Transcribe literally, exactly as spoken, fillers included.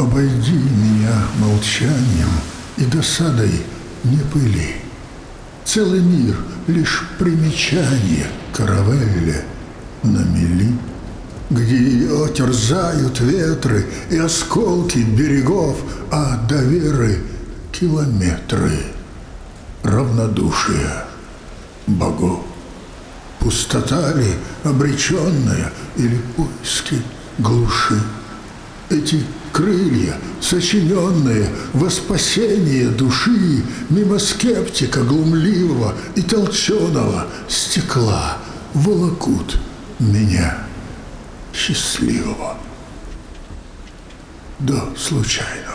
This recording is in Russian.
Обойди меня молчанием и досадой не пыли. Целый мир — лишь примечание каравелле на мели, где ее терзают ветры и осколки берегов, а до веры километры равнодушия богов. Пустота ли обреченная или поиски глуши? Эти крылья, сочиненные во спасение души, мимо скептика глумливого и толченого стекла волокут меня счастливого до случайного.